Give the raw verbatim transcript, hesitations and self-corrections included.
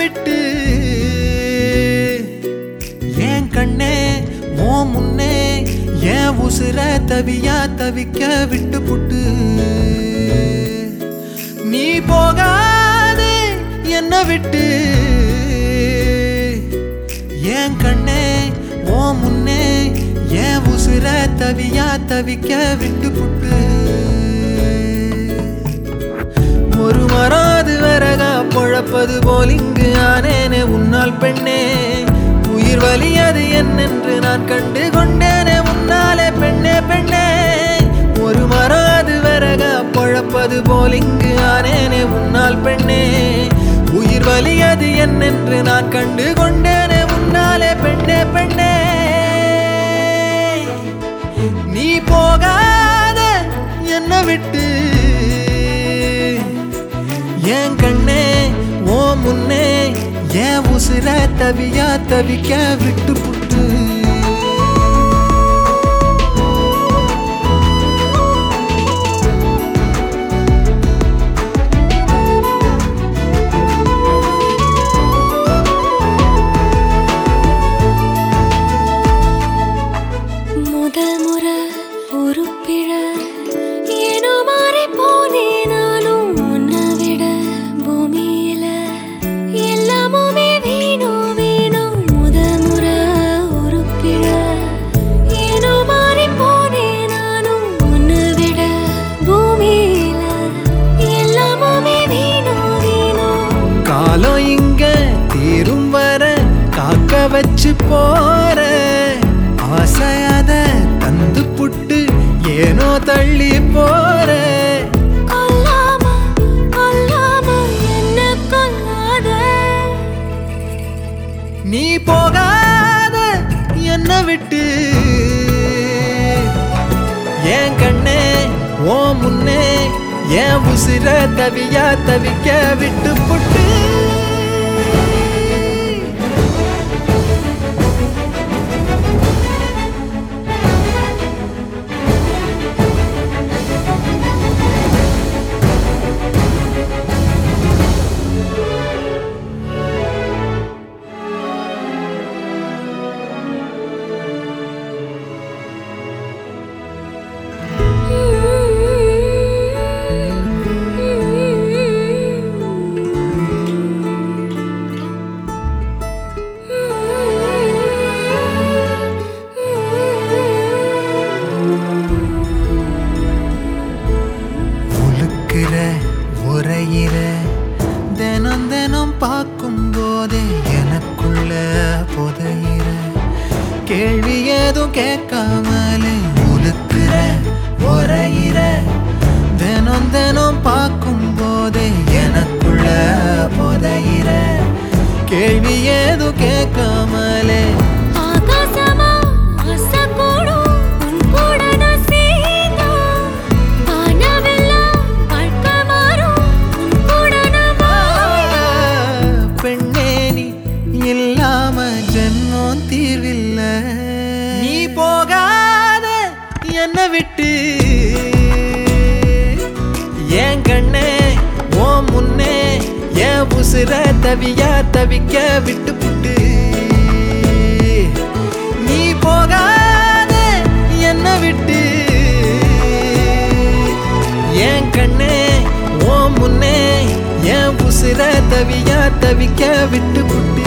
விட்டு ஏன் கண்ணே ஓ முன்னே ஏன் உசுர தவியா தவிக்க விட்டு புட்டு நீ போகாதே என்ன விட்டு ஏன் கண்ணே ஓ முன்னே ஏன் உசுர தவியா தவிக்க விட்டு புட்டு ஒரு மராது வரகா பொழப்பது போல் இங்கு ஆனேனே உன்னால் பெண்ணே உயிர் வலியது என்னென்று நான் கண்டு கொண்டேனே உன்னாலே பெண்ணே பெண்ணே ஒரு மராது வரகா பொழப்பது போல் இங்கு ஆனேனே உன்னால் பெண்ணே உயிர் வலியது என்னென்று நான் கண்டு கொண்டேனே உன்னாலே பெண்ணே பெண்ணே நீ போகாத என்ன விட்டு ஏன் கண்ணே ஓ முன்னே ஏன் உசுர தவியா தவிக்க விட்டு புட்டு முதல் முறை ஒரு பிழ ஏனோ மாறி போனே நானும் உன்னை விட பூமியில எல்லாமுமே வீணும் வீணும் முதல் முறை ஒரு பிழ ஏனோ மாறி போனே நானும் உன்னை விட பூமியில எல்லாமுமே வீணும் வீணும் காலம் இங்க தீரும் வர காக்க வச்சு போற ஆசையாத தந்து புட்டு ஏனோ தள்ளி போற கொல்லாம கொல்லாம என்ன கொல்லாத நீ போகாத என்ன விட்டு ஏன் கண்ணே ஓ முன்னே ஏன் உசுர தவியா தவிக்க விட்டு புட்டு உரையிற தினம் தினம் பார்க்கும் போதே எனக்குள்ள புதையிற கேள்வி ஏதும் கேட்காமலே உலுக்குற உரையிற தினம் தினம் பார்க்கும் போதே எனக்குள்ள புதையிற கேள்வி ஏதும் கேட்காமலே ஆகாசமா ஆசை கூடும் உன் கூட நான் சேர்ந்தா வானவெல்லாம் வாழ்க்கை மாறும் உன் கூட நான் வாழ பெண்ணே நீ இல்லாம ஜென்மம் தீர்வில்ல நீ போகாத என்ன விட்டு ஏன் கண்ணே ஓ முன்னே ஏன் உசுர தவியா தவிக்க விட்டு புட்டு நீ போகாத என்ன விட்டு ஏன் கண்ணே ஓ முன்னே ஏன் உசுர தவியா தவிக்க விட்டு புட்டு